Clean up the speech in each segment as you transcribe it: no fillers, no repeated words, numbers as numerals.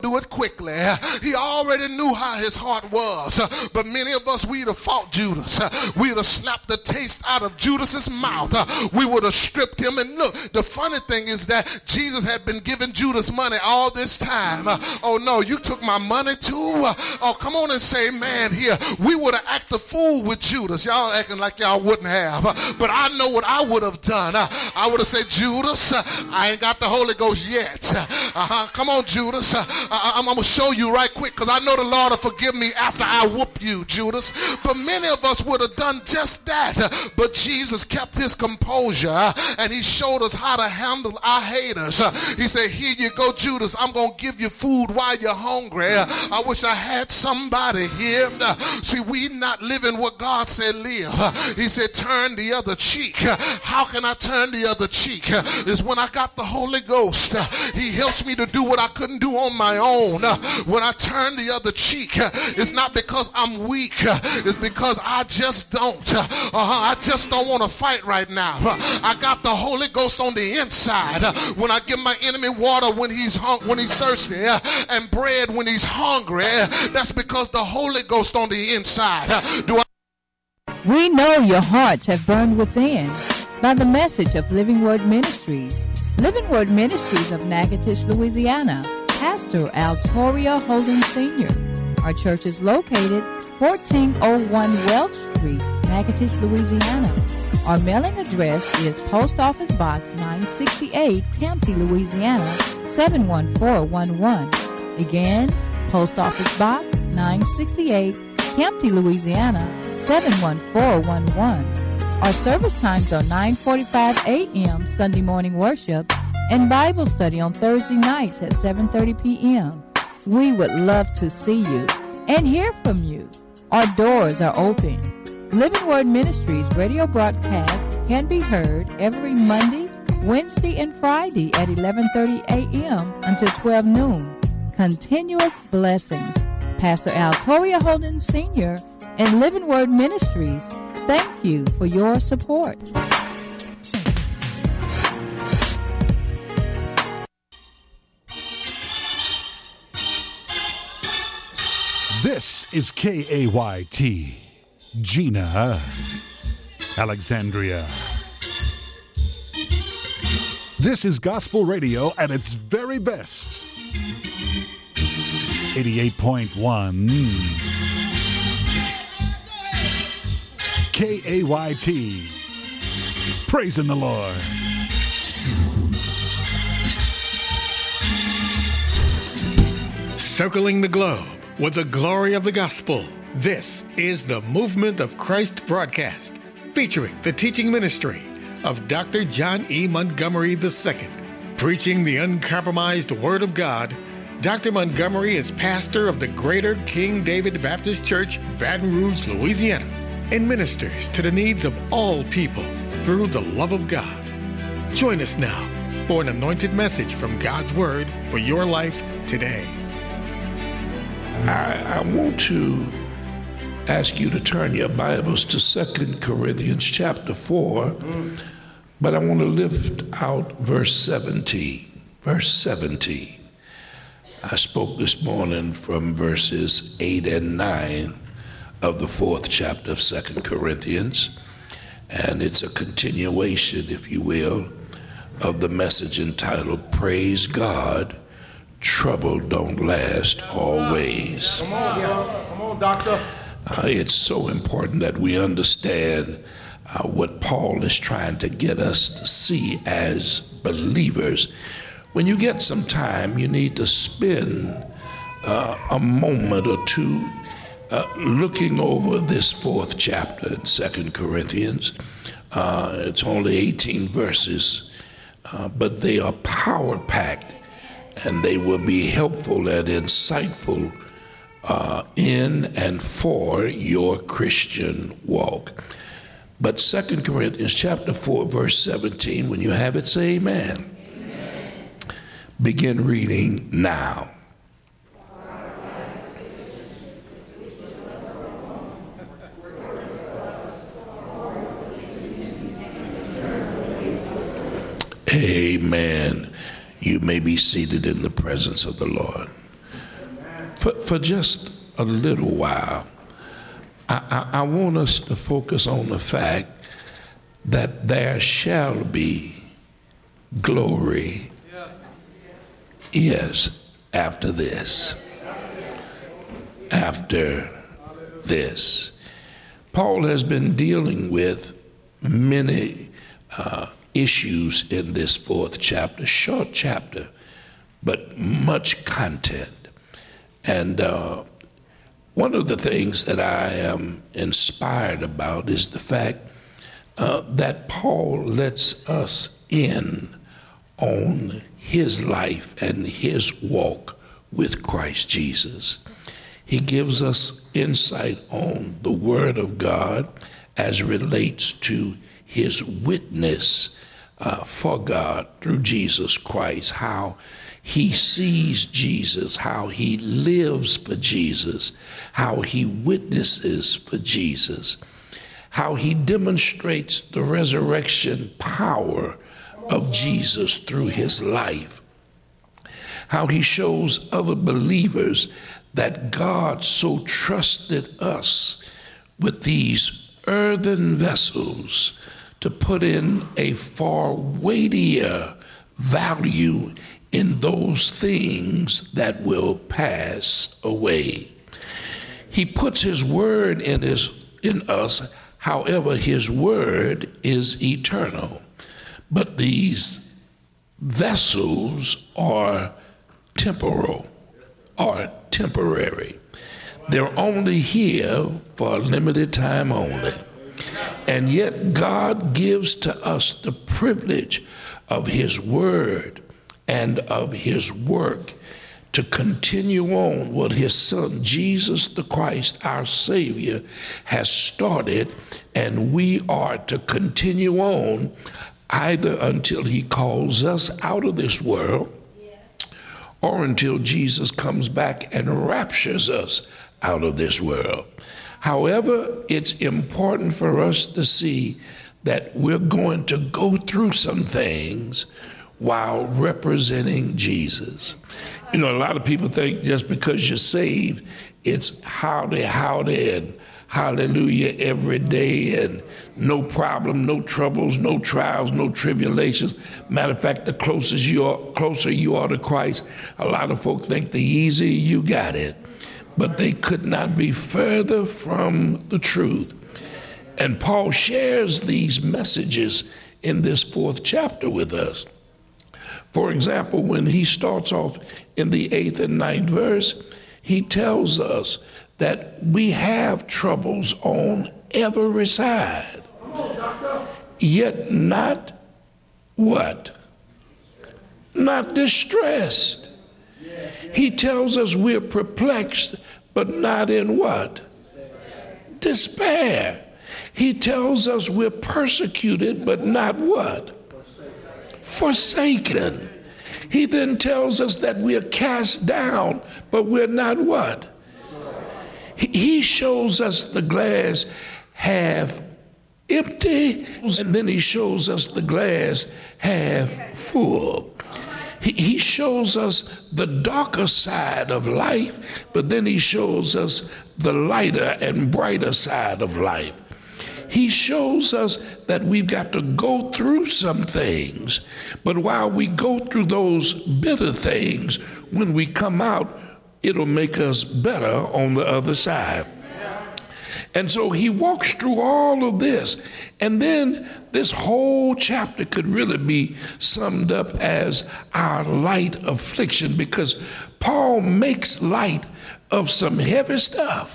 do it quickly. He already knew how his heart was. But many of us, we'd have fought Judas. We'd have slapped the taste out of Judas's mouth. We would have stripped him. And look, the funny thing is that Jesus had been giving Judas money all this time. Oh no, you took my money too? Oh, come on and say, man, here. We would have acted fool with Judas. Y'all acting like y'all wouldn't have. But I know what I would have done. I would have said, Judas, I ain't got the Holy Ghost yet. Come on, Judas. I'm going to show you right quick, because I know the Lord will forgive me after I whoop you, Judas. But many of us would have done just that. But Jesus kept his composure, and he showed us how to handle our haters. He said, here you go, Judas. I'm going to give you food while you're hungry. I wish I had somebody here. See, we not living what God said live. He said, turn the other cheek. How can I turn the other cheek? Is when I got the Holy Ghost. He helps me to do what I couldn't do on my own. When I turn the other cheek, it's not because I'm weak. It's because I just don't. I just don't want to fight right now. I got the Holy Ghost on the inside. When I give my enemy water when he's thirsty, and bread when he's hungry, that's because the Holy Ghost on the inside. We know your hearts have burned within by the message of Living Word Ministries. Living Word Ministries of Natchitoches, Louisiana. Pastor Altoria Holden Sr. Our church is located 1401 Welch Street, Natchitoches, Louisiana. Our mailing address is Post Office Box 968, Campty, Louisiana 71411. Again, Post Office Box 968, Campty, Louisiana 71411. Our service times are 9:45 a.m. Sunday morning worship and Bible study on Thursday nights at 7:30 p.m. We would love to see you and hear from you. Our doors are open. Living Word Ministries radio broadcast can be heard every Monday, Wednesday, and Friday at 11:30 a.m. until 12 noon. Continuous blessings. Pastor Altoria Holden Sr. and Living Word Ministries, thank you for your support. This is KAYT, Gina, Alexandria. This is gospel radio at its very best. 88.1 KAYT, praising the Lord. Circling the globe with the glory of the gospel. This is the Movement of Christ broadcast, featuring the teaching ministry of Dr. John E. Montgomery II. Preaching the uncompromised Word of God, Dr. Montgomery is pastor of the Greater King David Baptist Church, Baton Rouge, Louisiana, and ministers to the needs of all people through the love of God. Join us now for an anointed message from God's Word for your life today. I want to ask you to turn your Bibles to 2 Corinthians chapter 4, but I want to lift out verse 17. Verse 17. I spoke this morning from verses 8 and 9 of the 4th chapter of 2 Corinthians, and it's a continuation, if you will, of the message entitled, Praise God, Trouble Don't Last Always. Come on, doctor. It's so important that we understand what Paul is trying to get us to see as believers. When you get some time, you need to spend a moment or two looking over this 4th chapter in 2 Corinthians. It's only 18 verses, but they are power-packed, and they will be helpful and insightful in and for your Christian walk. But 2 Corinthians chapter 4, verse 17, when you have it, say amen. Amen. Begin reading now. Amen. You may be seated in the presence of the Lord. For just a little while, I want us to focus on the fact that there shall be glory, yes, after this. After this. Paul has been dealing with many issues in this 4th chapter, short chapter, but much content. And one of the things that I am inspired about is the fact that Paul lets us in on his life and his walk with Christ Jesus. He gives us insight on the Word of God as relates to his witness for God through Jesus Christ, how he sees Jesus, how he lives for Jesus, how he witnesses for Jesus, how he demonstrates the resurrection power of Jesus through his life, how he shows other believers that God so trusted us with these earthen vessels to put in a far weightier value in those things that will pass away. He puts his word in us, however, his word is eternal. But these vessels are temporal, are temporary. They're only here for a limited time only. And yet God gives to us the privilege of his word and of his work to continue on what his son, Jesus the Christ, our Savior, has started, and we are to continue on either until he calls us out of this world or until Jesus comes back and raptures us out of this world. However, it's important for us to see that we're going to go through some things while representing Jesus. You know, a lot of people think just because you're saved, it's howdy, and hallelujah every day, and no problem, no troubles, no trials, no tribulations. Matter of fact, the closer you are to Christ, a lot of folk think the easier you got it. But they could not be further from the truth. And Paul shares these messages in this 4th chapter with us. For example, when he starts off in the 8th and 9th verse, he tells us that we have troubles on every side, yet not what? Not distressed. He tells us we're perplexed, but not in what? Despair. He tells us we're persecuted, but not what? Forsaken. He then tells us that we are cast down, but we're not what? He shows us the glass half empty, and then he shows us the glass half full. He shows us the darker side of life, but then he shows us the lighter and brighter side of life. He shows us that we've got to go through some things, but while we go through those bitter things, when we come out, it'll make us better on the other side. And so he walks through all of this. And then this whole chapter could really be summed up as our light affliction, because Paul makes light of some heavy stuff.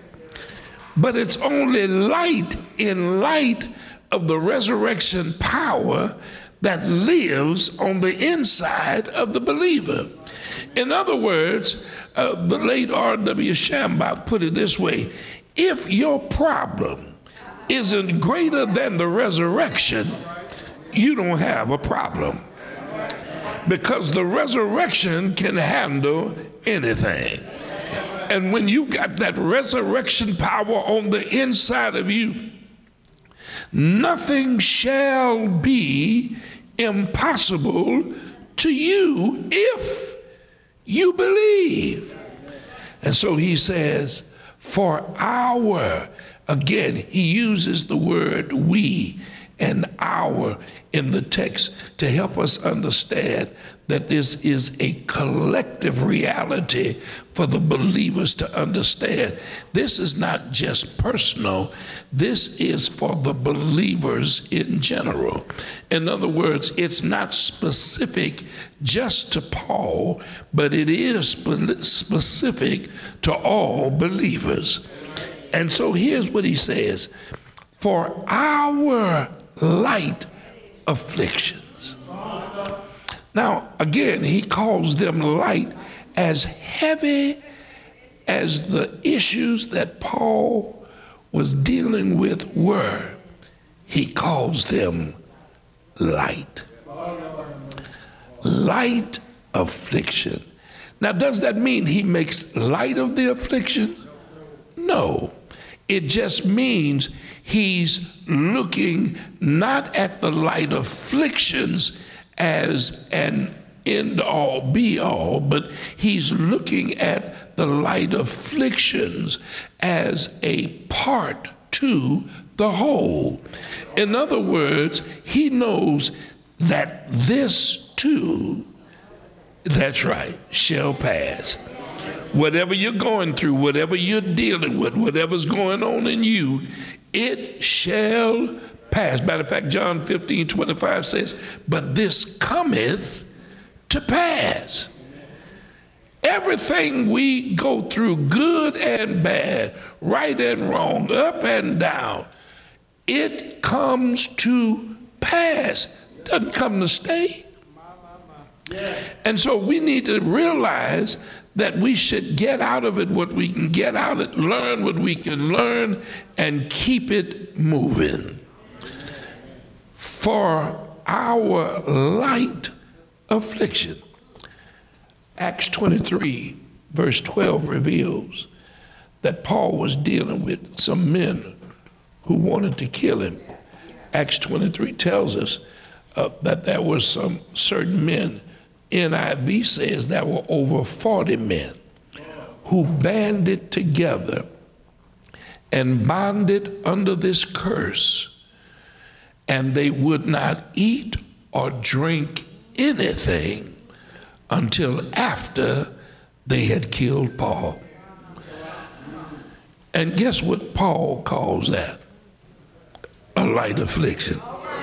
But it's only light in light of the resurrection power that lives on the inside of the believer. In other words, the late R.W. Shambach put it this way: if your problem isn't greater than the resurrection, you don't have a problem. Because the resurrection can handle anything. And when you've got that resurrection power on the inside of you, nothing shall be impossible to you if you believe. And so he says, for our, again, he uses the word we and our in the text to help us understand that this is a collective reality for the believers to understand. This is not just personal, this is for the believers in general. In other words, it's not specific just to Paul, but it is specific to all believers. And so here's what he says, for our light afflictions. Now, again, he calls them light as heavy as the issues that Paul was dealing with were. He calls them light. Light affliction. Now, does that mean he makes light of the affliction? No. It just means he's looking not at the light afflictions as an end-all, be-all, but he's looking at the light afflictions as a part to the whole. In other words, he knows that this too, that's right, shall pass. Whatever you're going through, whatever you're dealing with, whatever's going on in you, it shall pass. Matter of fact, John 15:25 says, but this cometh to pass. Everything we go through, good and bad, right and wrong, up and down, it comes to pass. It doesn't come to stay. And so we need to realize that we should get out of it what we can get out of it, learn what we can learn, and keep it moving. For our light affliction. Acts 23, verse 12 reveals that Paul was dealing with some men who wanted to kill him. Acts 23 tells us that there were some certain men, NIV says there were over 40 men who banded together and bonded under this curse, and they would not eat or drink anything until after they had killed Paul. And guess what Paul calls that? A light affliction.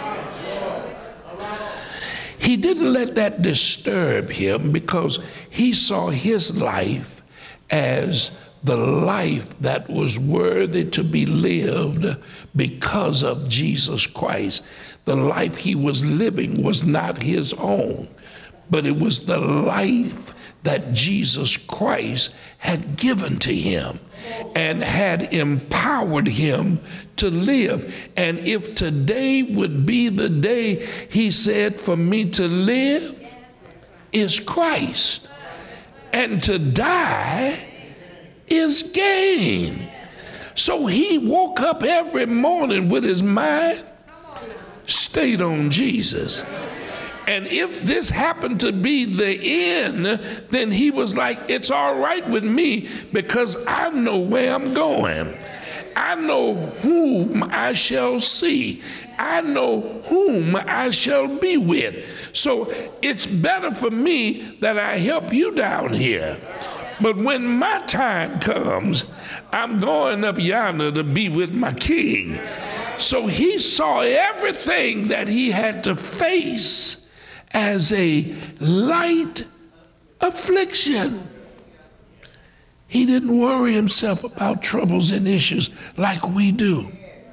He didn't let that disturb him because he saw his life as the life that was worthy to be lived because of Jesus Christ. The life he was living was not his own, but it was the life that Jesus Christ had given to him and had empowered him to live. And if today would be the day, he said, for me to live is Christ, and to die is gain. So he woke up every morning with his mind stayed on Jesus. And if this happened to be the end, then he was like, it's all right with me because I know where I'm going. I know whom I shall see. I know whom I shall be with. So it's better for me that I help you down here. But when my time comes, I'm going up yonder to be with my king. So he saw everything that he had to face as a light affliction. He didn't worry himself about troubles and issues like we do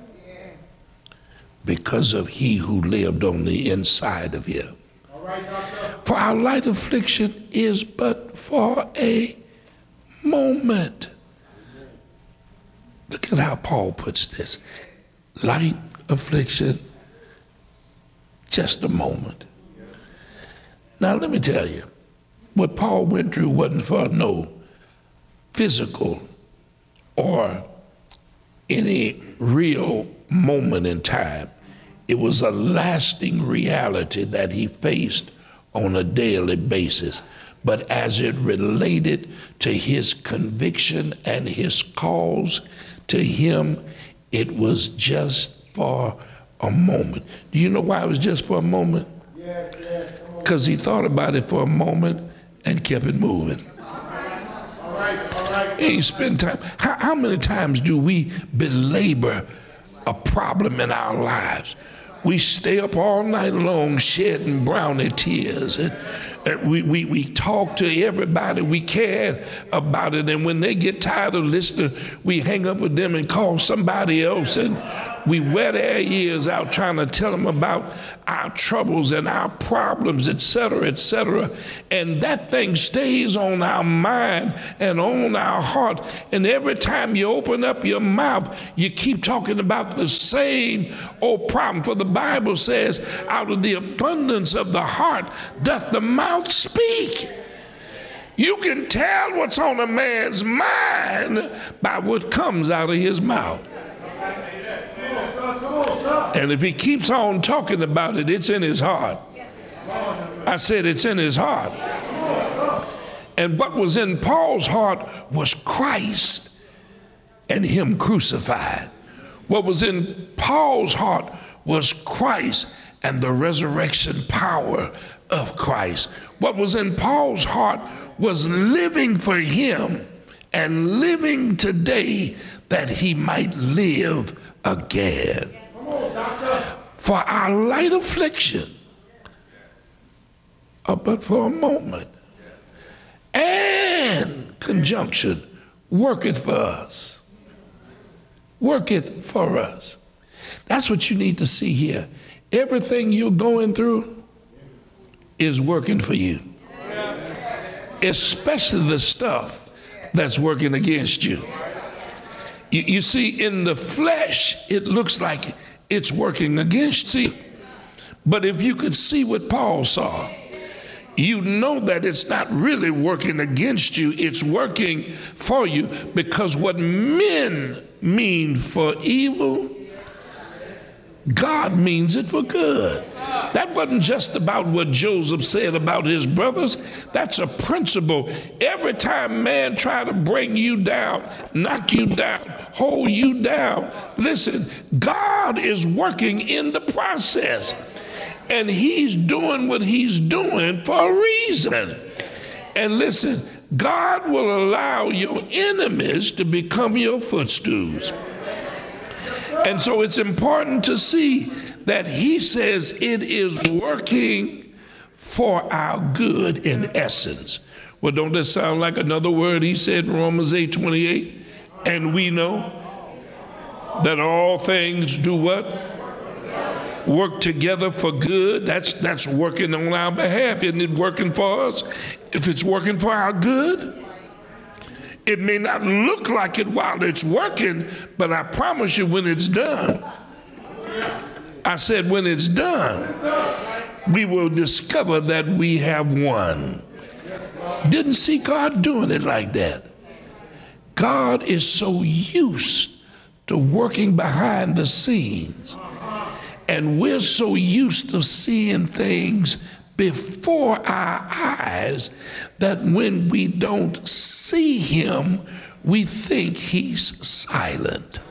because of he who lived on the inside of him. For our light affliction is but for a moment. Look at how Paul puts this. Light affliction, just a moment. Now, let me tell you, what Paul went through wasn't for no physical or any real moment in time. It was a lasting reality that he faced on a daily basis. but as it related to his conviction and his cause, to him, it was just for a moment. Do you know why it was just for a moment? Because he thought about it for a moment and kept it moving. All right. He spent time. How many times do we belabor a problem in our lives? We stay up all night long shedding brownie tears. And we talk to everybody we can about it. And when they get tired of listening, we hang up with them and call somebody else. And we wear their ears out trying to tell them about our troubles and our problems, et cetera, et cetera. And that thing stays on our mind and on our heart. And every time you open up your mouth, you keep talking about the same old problem. For the Bible says, out of the abundance of the heart doth the mouth speak. You can tell what's on a man's mind by what comes out of his mouth. And if he keeps on talking about it, it's in his heart. I said it's in his heart. And what was in Paul's heart was Christ and him crucified. What was in Paul's heart was Christ and the resurrection power of Christ. What was in Paul's heart was living for him and living today that he might live again. For our light affliction, but for a moment, and conjunction, work it for us. Work it for us. That's what you need to see here. Everything you're going through is working for you. Especially the stuff that's working against you. You see, in the flesh, it looks like it's working against you. But if you could see what Paul saw, you know that it's not really working against you, it's working for you, because what men mean for evil, God means it for good. That wasn't just about what Joseph said about his brothers. That's a principle. Every time man try to bring you down, knock you down, hold you down, listen, God is working in the process. And he's doing what he's doing for a reason. And listen, God will allow your enemies to become your footstools. And so it's important to see that he says it is working for our good in essence. Well, don't that sound like another word he said in Romans 8:28? And we know that all things do what? Work together for good. That's working on our behalf. Isn't it working for us? If it's working for our good, it may not look like it while it's working, but I promise you when it's done, I said when it's done, we will discover that we have won. Didn't see God doing it like that. God is so used to working behind the scenes. And we're so used to seeing things before our eyes that when we don't see him, we think he's silent,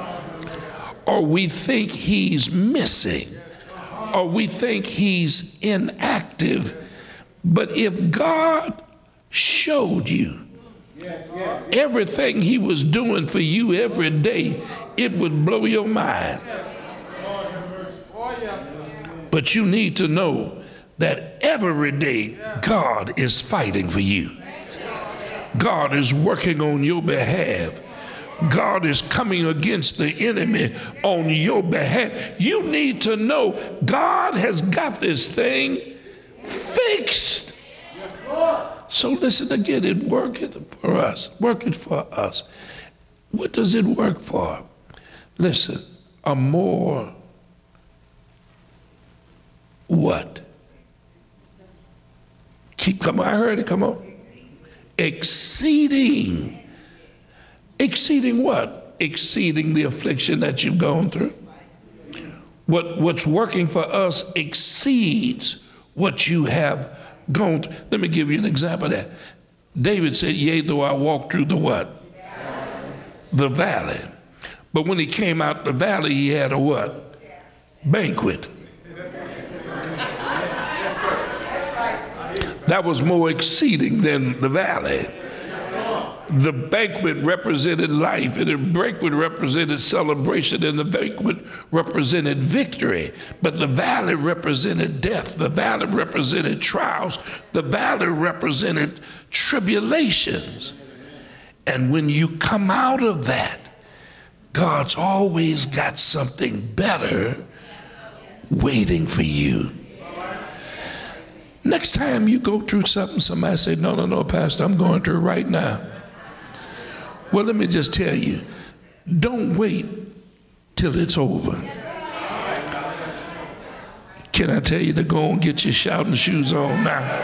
or we think he's missing, or we think he's inactive. But if God showed you everything he was doing for you every day, it would blow your mind. But you need to know that every day God is fighting for you. God is working on your behalf. God is coming against the enemy on your behalf. You need to know God has got this thing fixed. So listen again, it worketh for us. Worketh for us. What does it work for? Listen, a more what? Keep coming. I heard it. Come on. Exceeding. Exceeding what? Exceeding the affliction that you've gone through. What's working for us exceeds what you have let me give you an example of that. David said, yea, though I walk through the what? The valley. But when he came out the valley, he had a what? Banquet. That was more exceeding than the valley. The banquet represented life, and the banquet represented celebration, and the banquet represented victory. But the valley represented death. The valley represented trials. The valley represented tribulations. And when you come out of that, God's always got something better waiting for you. Next time you go through something, somebody say, no, Pastor, I'm going through it right now. Well, let me just tell you, don't wait till it's over. Can I tell you to go and get your shouting shoes on now?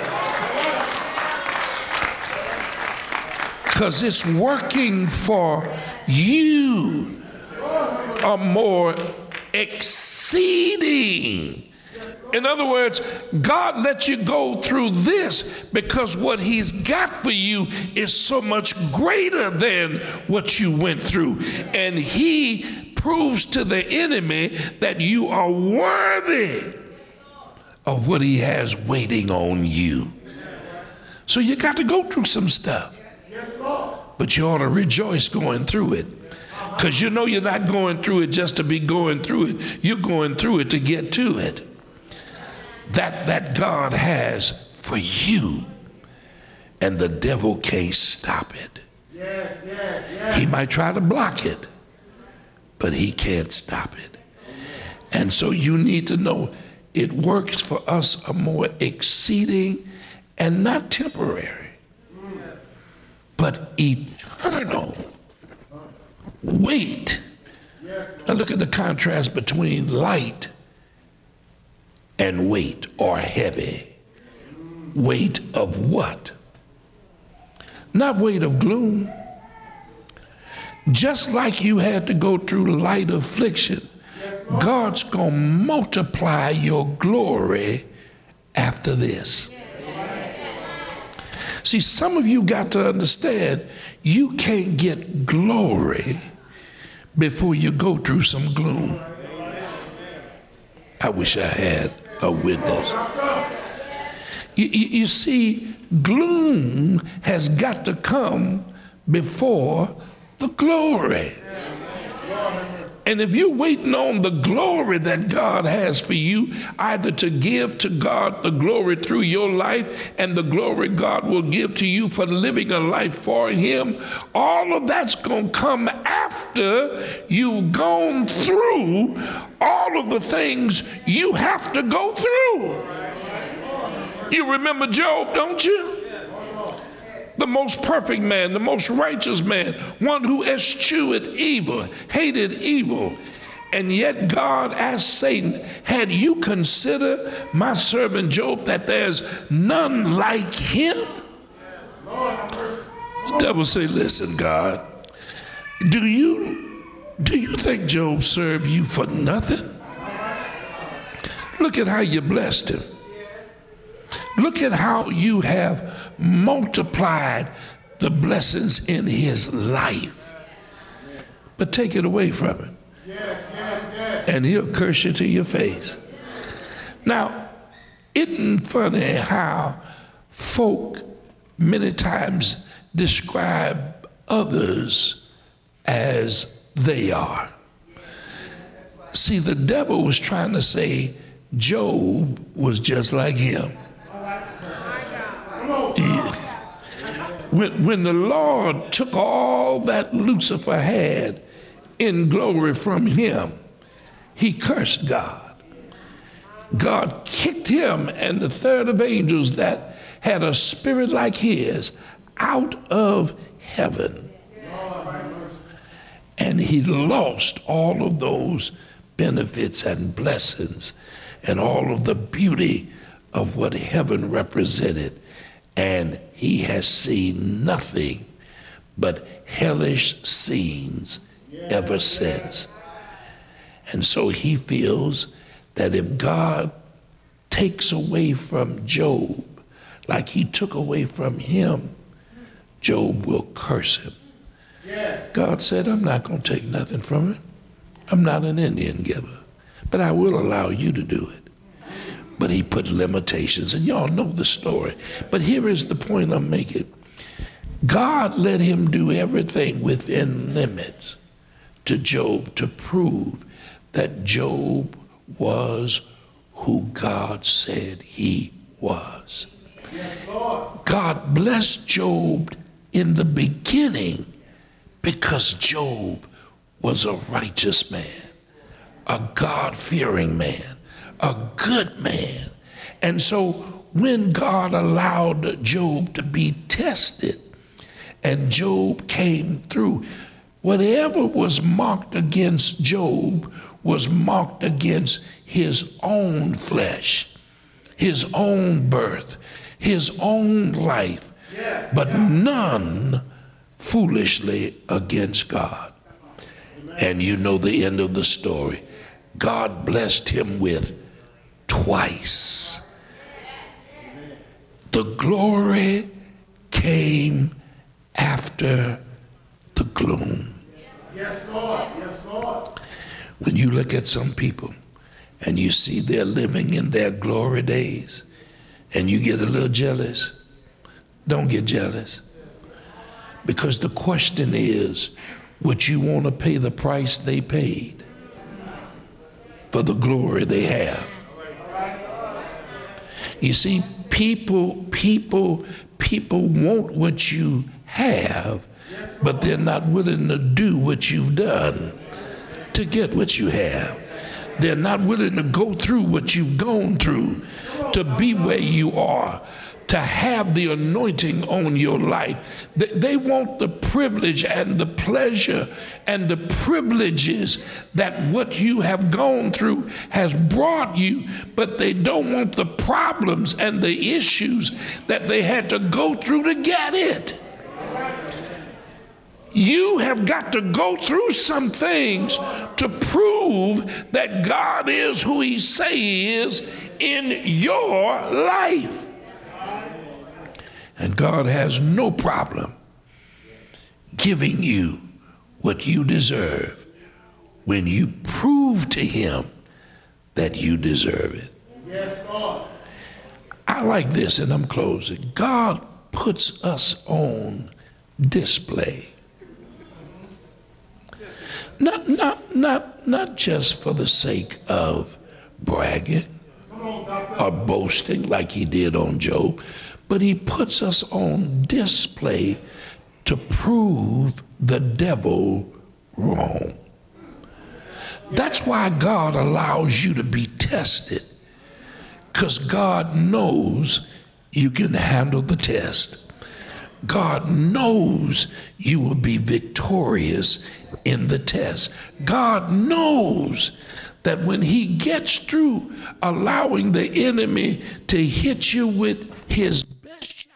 Because it's working for you, a more exceeding. In other words, God lets you go through this because what he's got for you is so much greater than what you went through. And he proves to the enemy that you are worthy of what he has waiting on you. So you got to go through some stuff. But you ought to rejoice going through it. Because you know you're not going through it just to be going through it. You're going through it to get to it. That God has for you, and the devil can't stop it. He might try to block it, but he can't stop it. And so you need to know it works for us a more exceeding and not temporary, but eternal weight. Now look at the contrast between light and weight, or heavy. Weight of what? Not weight of gloom. Just like you had to go through light affliction, God's going to multiply your glory after this. See, some of you got to understand you can't get glory before you go through some gloom. I wish I had a witness. You see, gloom has got to come before the glory. And if you're waiting on the glory that God has for you, either to give to God the glory through your life and the glory God will give to you for living a life for him, all of that's going to come after you've gone through all of the things you have to go through. You remember Job, don't you? The most perfect man, the most righteous man, one who eschewed evil, hated evil. And yet God asked Satan, had you considered my servant Job, that there's none like him? The devil say, listen, God, do you think Job served you for nothing? Look at how you blessed him. Look at how you have multiplied the blessings in his life. But take it away from him, and he'll curse you to your face. Now, isn't funny how folk many times describe others as they are? See, the devil was trying to say Job was just like him. When the Lord took all that Lucifer had in glory from him, he cursed God. God kicked him and the third of angels that had a spirit like his out of heaven. And he lost all of those benefits and blessings and all of the beauty of what heaven represented. And he has seen nothing but hellish scenes ever since. And so he feels that if God takes away from Job like he took away from him, Job will curse him. God said, I'm not going to take nothing from him. I'm not an Indian giver, but I will allow you to do it. But he put limitations, and y'all know the story. But here is the point I'm making. God let him do everything within limits to Job to prove that Job was who God said he was. God blessed Job in the beginning because Job was a righteous man, a God-fearing man, a good man. And so when God allowed Job to be tested and Job came through, whatever was marked against Job was marked against his own flesh, his own birth, his own life, but none foolishly against God. And you know the end of the story. God blessed him with twice. The glory came after the gloom. Yes, Lord. Yes, Lord. When you look at some people and you see they're living in their glory days and you get a little jealous, don't get jealous. Because the question is, would you want to pay the price they paid for the glory they have? You see, people want what you have, but they're not willing to do what you've done to get what you have. They're not willing to go through what you've gone through to be where you are, to have the anointing on your life. They want the privilege and the pleasure and the privileges that what you have gone through has brought you, but they don't want the problems and the issues that they had to go through to get it. You have got to go through some things to prove that God is who he says he is in your life. And God has no problem giving you what you deserve when you prove to him that you deserve it. Yes, Lord. I like this, and I'm closing. God puts us on display. Not just for the sake of bragging or boasting like he did on Job, but he puts us on display to prove the devil wrong. That's why God allows you to be tested, because God knows you can handle the test. God knows you will be victorious in the test. God knows that when he gets through allowing the enemy to hit you with his best shot,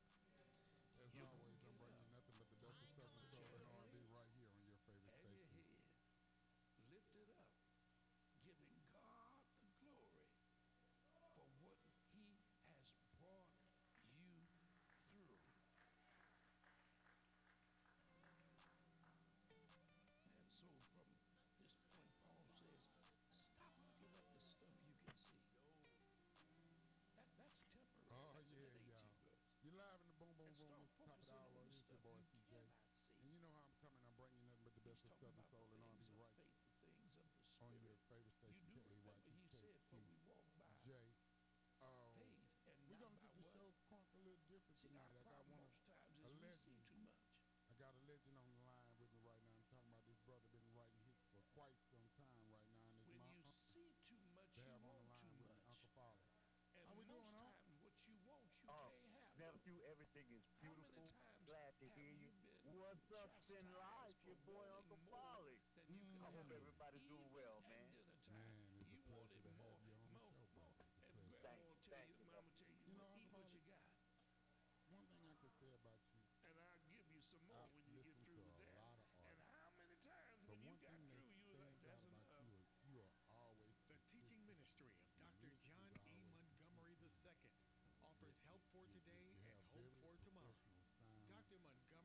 Nephew, everything is beautiful. Glad to hear you. What's up in life? Your boy Uncle Polly. I hope everybody's doing well, man.